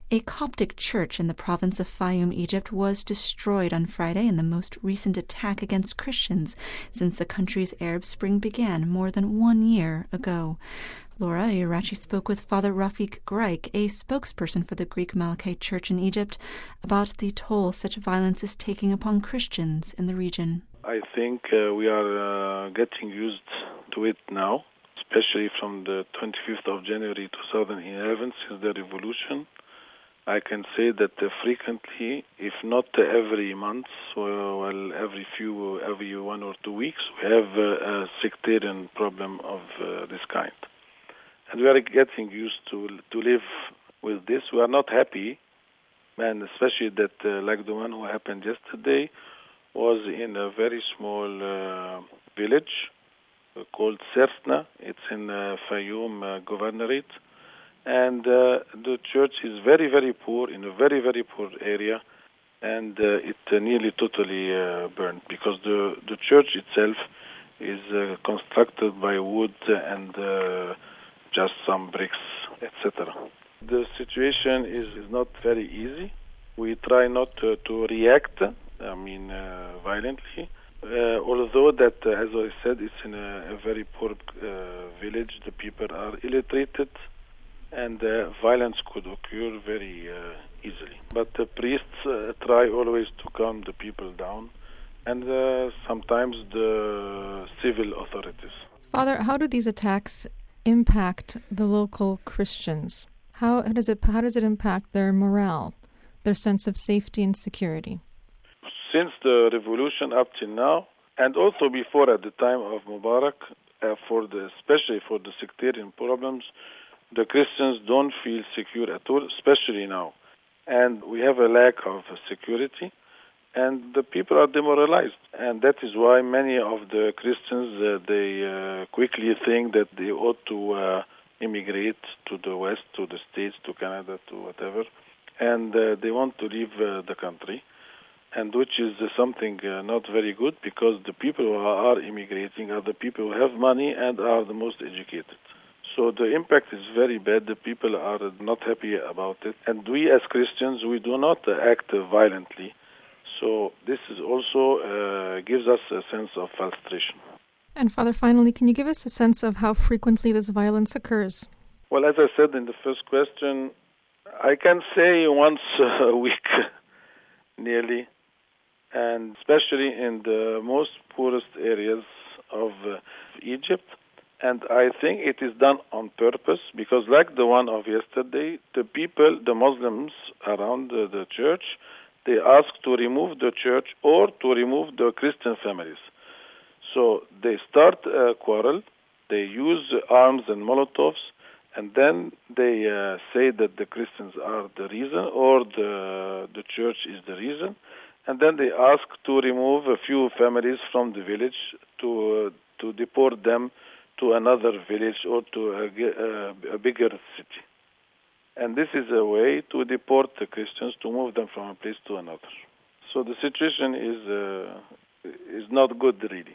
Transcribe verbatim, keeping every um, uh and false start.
A Coptic church in the province of Fayum, Egypt, was destroyed on Friday in the most recent attack against Christians since the country's Arab Spring began more than one year ago. Laura Irachi spoke with Father Rafik Greik, a spokesperson for the Greek Malachi Church in Egypt, about the toll such violence is taking upon Christians in the region. I think uh, we are uh, getting used to it now, especially from the twenty-fifth of January two thousand eleven, since the revolution. I can say that uh, frequently, if not uh, every month, well, well, every few, every one or two weeks, we have uh, a sectarian problem of uh, this kind. And we are getting used to to live with this. We are not happy, and especially that, uh, like the one who happened yesterday, was in a very small uh, village uh, called Sersna. It's in uh, Fayum uh, Governorate. And uh, the church is very, very poor, in a very, very poor area, and uh, it uh, nearly totally uh, burned because the, the church itself is uh, constructed by wood and uh, just some bricks, et cetera. The situation is, is not very easy. We try not to, to react, I mean, uh, violently. Uh, although that, uh, as I said, it's in a, a very poor uh, village, the people are illiterated, and uh, violence could occur very uh, easily. But the priests uh, try always to calm the people down, and uh, sometimes the civil authorities. Father, how do these attacks impact the local Christians? How does it how does it impact their morale, their sense of safety and security? Since the revolution up till now, and also before at the time of Mubarak, uh, for the especially for the sectarian problems, the Christians don't feel secure at all, especially now. And we have a lack of security, and the people are demoralized. And that is why many of the Christians, uh, they uh, quickly think that they ought to uh, immigrate to the West, to the States, to Canada, to whatever. And uh, they want to leave uh, the country, and which is uh, something uh, not very good, because the people who are immigrating are the people who have money and are the most educated. So the impact is very bad. The people are not happy about it. And we as Christians, we do not act violently. So this is also uh, gives us a sense of frustration. And Father, finally, can you give us a sense of how frequently this violence occurs? Well, as I said in the first question, I can say once a week, nearly, and especially in the most poorest areas of uh, Egypt. And I think it is done on purpose, because like the one of yesterday, the people, the Muslims around the, the church, they ask to remove the church or to remove the Christian families. So they start a quarrel, they use arms and Molotovs, and then they uh, say that the Christians are the reason, or the, the church is the reason, and then they ask to remove a few families from the village, to, uh, to deport them to another village or to a, a, a bigger city. And this is a way to deport the Christians, to move them from a place to another. So the situation is uh, is not good, really.